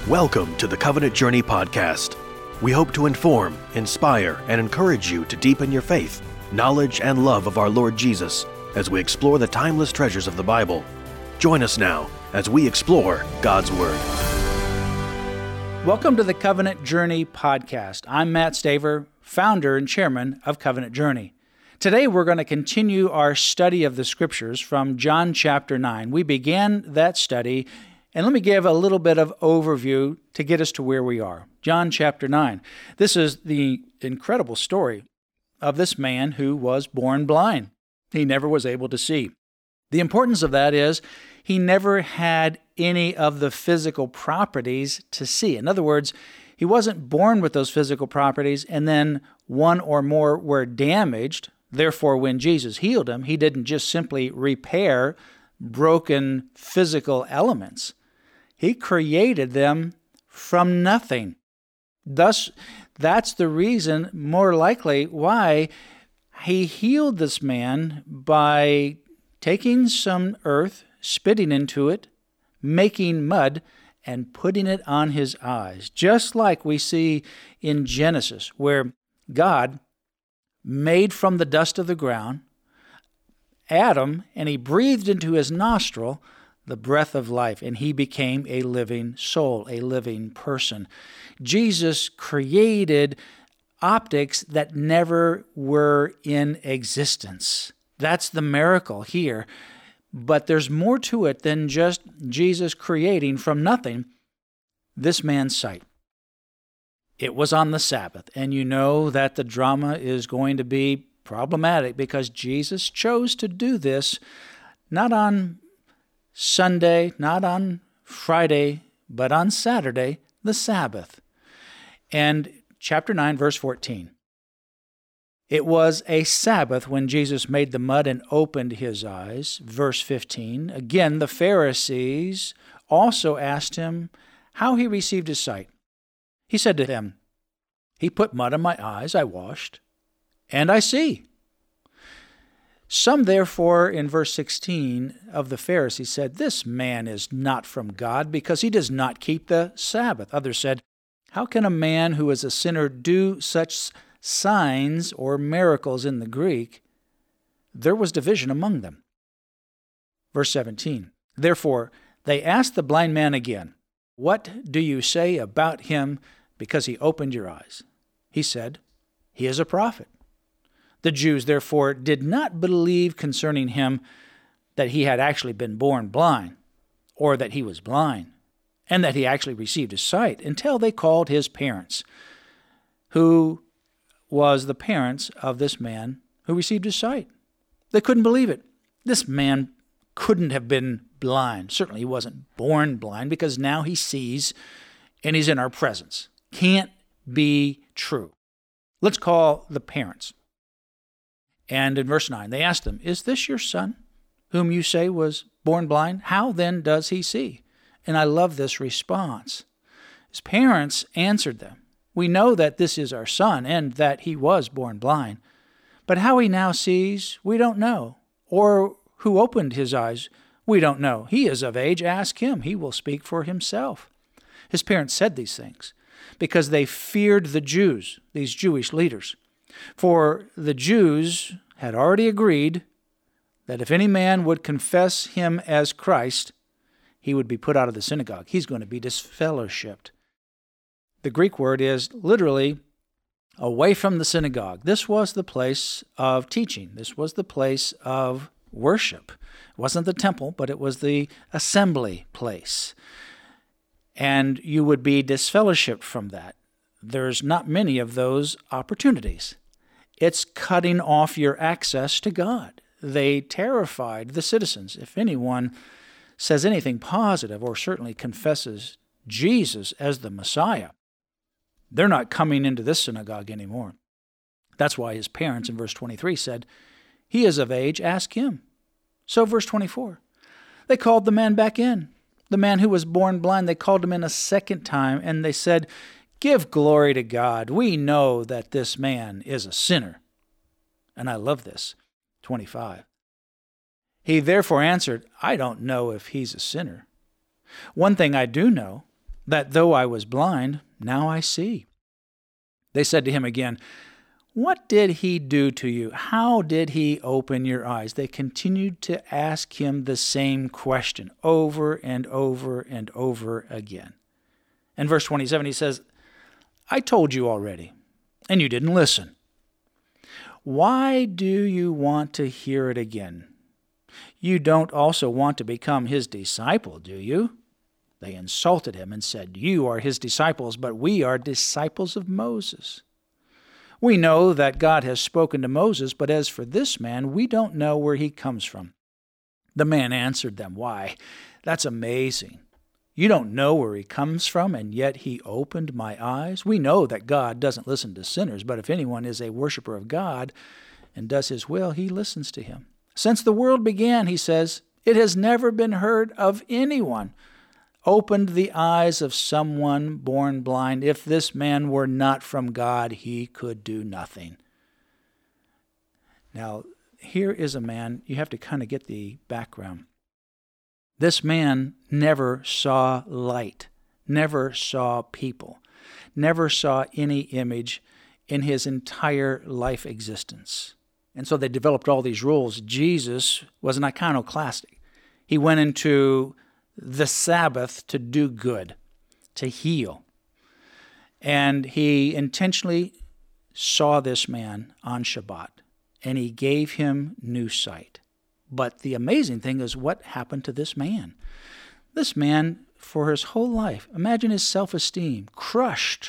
Welcome to the Covenant Journey podcast. We hope to inform, inspire, and encourage you to deepen your faith, knowledge, and love of our Lord Jesus as we explore the timeless treasures of the Bible. Join us now as we explore God's Word. Welcome to the Covenant Journey podcast. I'm Matt Staver, founder and chairman of Covenant Journey. Today we're going to continue our study of the Scriptures from John chapter 9. We began that study, and let me give a little bit of overview to get us to where we are. John chapter 9. This is the incredible story of this man who was born blind. He never was able to see. The importance of that is he never had any of the physical properties to see. In other words, he wasn't born with those physical properties and then one or more were damaged. Therefore, when Jesus healed him, he didn't just simply repair broken physical elements. He created them from nothing. Thus, that's the reason, more likely, why he healed this man by taking some earth, spitting into it, making mud, and putting it on his eyes. Just like we see in Genesis, where God made from the dust of the ground Adam, and he breathed into his nostril the breath of life, and he became a living soul, a living person. Jesus created optics that never were in existence. That's the miracle here. But there's more to it than just Jesus creating from nothing this man's sight. It was on the Sabbath, and you know that the drama is going to be problematic because Jesus chose to do this not on Sunday, not on Friday, but on Saturday, the Sabbath. And chapter 9, verse 14. It was a Sabbath when Jesus made the mud and opened his eyes. Verse 15. Again, the Pharisees also asked him how he received his sight. He said to them, "He put mud on my eyes, I washed, and I see." Some, therefore, in verse 16 of the Pharisees said, "This man is not from God because he does not keep the Sabbath." Others said, "How can a man who is a sinner do such signs or miracles?" In the Greek, there was division among them. Verse 17, therefore, they asked the blind man again, "What do you say about him because he opened your eyes?" He said, "He is a prophet." The Jews, therefore, did not believe concerning him that he had actually been born blind, or that he was blind, and that he actually received his sight, until they called his parents, who was the parents of this man who received his sight. They couldn't believe it. This man couldn't have been blind. Certainly he wasn't born blind, because now he sees and he's in our presence. Can't be true. Let's call the parents. And in verse 9, they asked him, "Is this your son, whom you say was born blind? How then does he see?" And I love this response. His parents answered them, "We know that this is our son, and that he was born blind. But how he now sees, we don't know. Or who opened his eyes, we don't know. He is of age, ask him. He will speak for himself." His parents said these things because they feared the Jews, these Jewish leaders. For the Jews had already agreed that if any man would confess him as Christ, he would be put out of the synagogue. He's going to be disfellowshipped. The Greek word is literally away from the synagogue. This was the place of teaching. This was the place of worship. It wasn't the temple, but it was the assembly place. And you would be disfellowshipped from that. There's not many of those opportunities. It's cutting off your access to God. They terrified the citizens. If anyone says anything positive or certainly confesses Jesus as the Messiah, they're not coming into this synagogue anymore. That's why his parents in verse 23 said, "He is of age, ask him." So verse 24, they called the man back in. The man who was born blind, they called him in a second time, and they said, "Give glory to God. We know that this man is a sinner." And I love this. 25. He therefore answered, "I don't know if he's a sinner. One thing I do know, that though I was blind, now I see." They said to him again, "What did he do to you? How did he open your eyes?" They continued to ask him the same question over and over and over again. In verse 27, he says, "I told you already, and you didn't listen. Why do you want to hear it again? You don't also want to become his disciple, do you?" They insulted him and said, "You are his disciples, but we are disciples of Moses. We know that God has spoken to Moses, but as for this man, we don't know where he comes from." The man answered them, "Why, that's amazing. You don't know where he comes from, and yet he opened my eyes. We know that God doesn't listen to sinners, but if anyone is a worshiper of God and does his will, he listens to him. Since the world began," he says, "it has never been heard of anyone opened the eyes of someone born blind. If this man were not from God, he could do nothing." Now, here is a man, you have to kind of get the background. This man never saw light, never saw people, never saw any image in his entire life existence. And so they developed all these rules. Jesus was an iconoclastic. He went into the Sabbath to do good, to heal. And he intentionally saw this man on Shabbat, and he gave him new sight. But the amazing thing is what happened to this man. This man, for his whole life, imagine his self-esteem, crushed,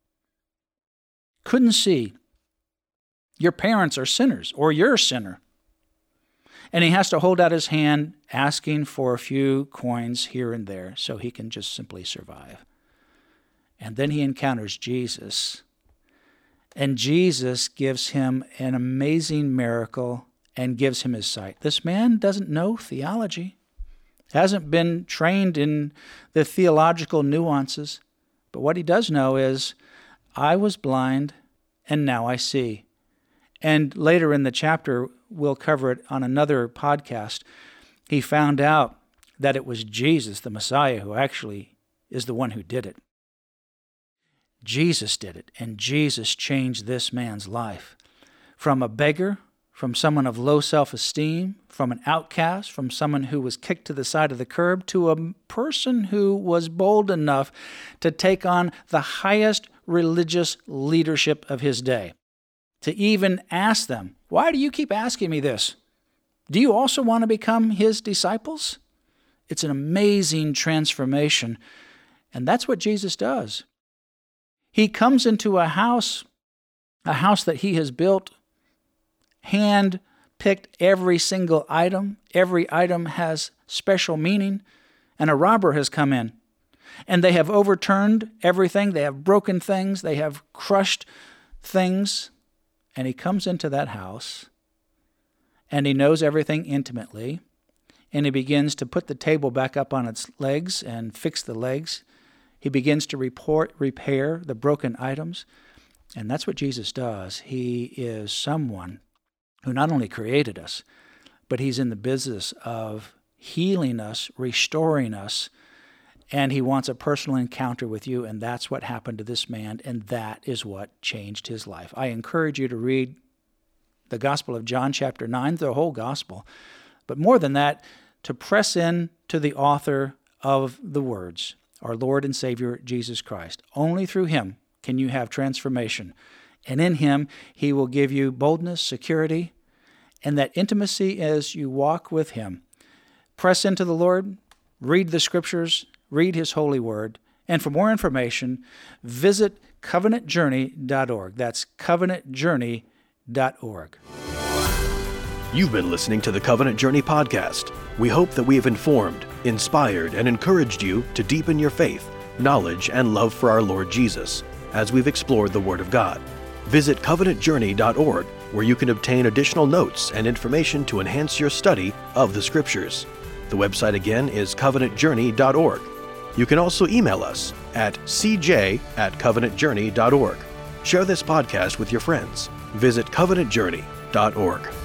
couldn't see. Your parents are sinners, or you're a sinner. And he has to hold out his hand asking for a few coins here and there so he can just simply survive. And then he encounters Jesus. And Jesus gives him an amazing miracle and gives him his sight. This man doesn't know theology, hasn't been trained in the theological nuances. But what he does know is, I was blind and now I see. And later in the chapter, we'll cover it on another podcast, he found out that it was Jesus, the Messiah, who actually is the one who did it. Jesus did it, and Jesus changed this man's life. From a beggar, from someone of low self-esteem, from an outcast, from someone who was kicked to the side of the curb, to a person who was bold enough to take on the highest religious leadership of his day. To even ask them, "Why do you keep asking me this? Do you also want to become his disciples?" It's an amazing transformation, and that's what Jesus does. He comes into a house that he has built, hand-picked every single item. Every item has special meaning, and a robber has come in, and they have overturned everything. They have broken things. They have crushed things. And he comes into that house, and he knows everything intimately, and he begins to put the table back up on its legs and fix the legs. He begins to repair the broken items, and that's what Jesus does. He is someone who not only created us, but he's in the business of healing us, restoring us, and he wants a personal encounter with you, and that's what happened to this man, and that is what changed his life. I encourage you to read the Gospel of John chapter 9, the whole Gospel, but more than that, to press in to the author of the words, our Lord and Savior, Jesus Christ. Only through him can you have transformation, and in him, he will give you boldness, security, and that intimacy as you walk with him. Press into the Lord, read the Scriptures, read his holy word, and for more information, visit covenantjourney.org. That's covenantjourney.org. You've been listening to the Covenant Journey podcast. We hope that we have informed, inspired, and encouraged you to deepen your faith, knowledge, and love for our Lord Jesus as we've explored the Word of God. Visit covenantjourney.org, where you can obtain additional notes and information to enhance your study of the Scriptures. The website again is covenantjourney.org. You can also email us at cj@covenantjourney.org. Share this podcast with your friends. Visit covenantjourney.org.